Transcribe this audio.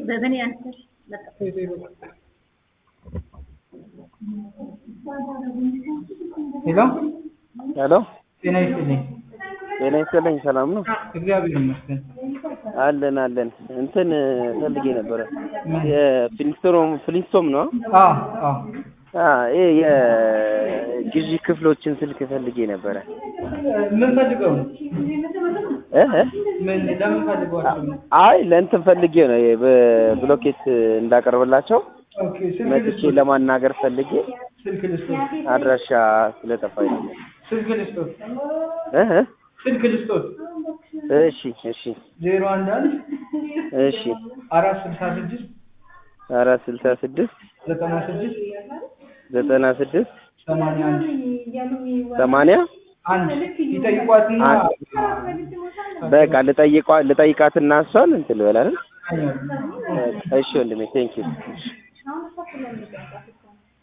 በበኔ አንተር ሄሎ ሄሎ ጤና ይስጥልኝ። ጤና ይስጥልኝ። ሰላም ነው? እግዚአብሔር ይመስገን። አለን እንትን ፈልጌ ነበረ የፍሊስቶም ነው? አዎ ይሄ የግዢ ክፍሎችን ስልክ ፈልጌ ነበረ። ምን ፈልገው ነው? ምን ለምን ፈልገው? አይ ለእንትን ፈልጌ ነው በብሎኬት እንዳቀርብላቸው ኦኬ። መጥቼ ለማናገር ፈልጌ ስልክ ልስጥ አድራሻ ስለጠፋኝ ነው። ስልክ ልስጥ ስልክ ልስጥ። እሺ 011 እሺ 466 466 96 81 ይጠይቋትና በቃ ልጠይቃትና እሷን እንትን ልበል አይደል? እሺ ወንድሜ ቴንክ ዩ።